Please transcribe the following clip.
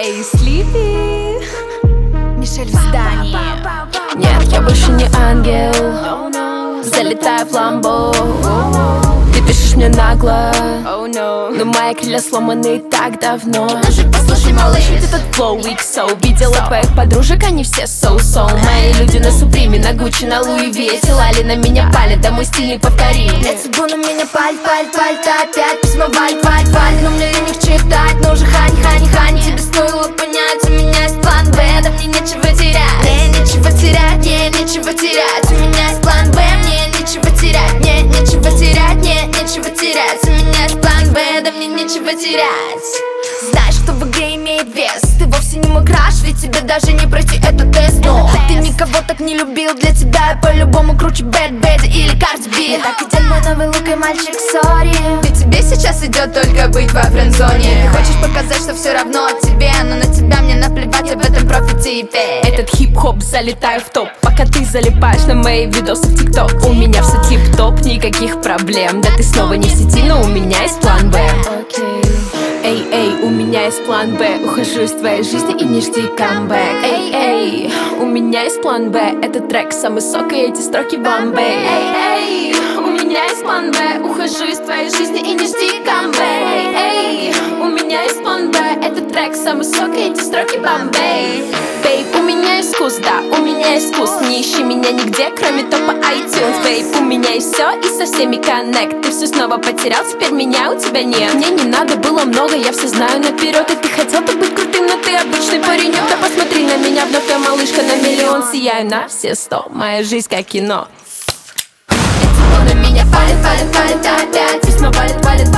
Эй, Слипи, Мишель в здании. нет, я больше не ангел. Залетаю в ламбо. Ты пишешь мне нагло, но мои крылья сломаны так давно. Даже послушай, малыш, Ведь этот флоу XO. Видела твоих подружек, они все so-so. Мои люди на Суприме, на Гуччи, на Луи Веселали на меня палят, да мой стиль неповторим. Эцебу на меня паль, опять письма валь, но мне лень их читать, но уже хань. Тебе стоило понять, у меня есть план Б, да мне нечего терять. Мне нечего терять, у меня есть план Б, мне нечего терять, нечего терять, у меня есть план Б, да мне нечего терять. Знаешь, кто в игре имеет вес, ты вовсе не мой краш, ведь тебе даже не пройти этот тест. Но ты никого так не любил, для тебя я по-любому круче Bad Baby или Cardi B. Я так идет мой новый лук и мальчик, сори. Ведь тебе сейчас идет только быть во френдзоне. Ты хочешь показать, что все равно тебе, но на тебя мне наплевать, об этом профи-типе. Этот хип-хоп, залетаю в топ, пока ты залипаешь на мои видосы в ТикТок. У меня все тип-топ, никаких проблем. Да ты снова не в сети, но у меня есть план Б. Эй, у меня есть план Б. Ухожу из твоей жизни и не жди камбэк. Эй, у меня есть план Б. Этот трек самый сок и эти строки Бомбей. Эй, у меня есть план Б. Ухожу из твоей жизни и не жди камбэк. Эй, у меня есть план Б. Этот трек самый сок и эти строки Бомбей. Бейб, у меня есть вкус, да, у меня есть вкус. Не ищи меня нигде, кроме топа iTunes. Бейб, у меня есть все и со всеми коннект. Ты все снова потерял, теперь меня у тебя нет. Мне не надо было много, я все знаю наперед. И ты хотел бы быть крутым, но ты обычный паренек. Да посмотри на меня, вновь я малышка на миллион. Сияю на все 100, моя жизнь как кино. На меня палит опять, письма валят,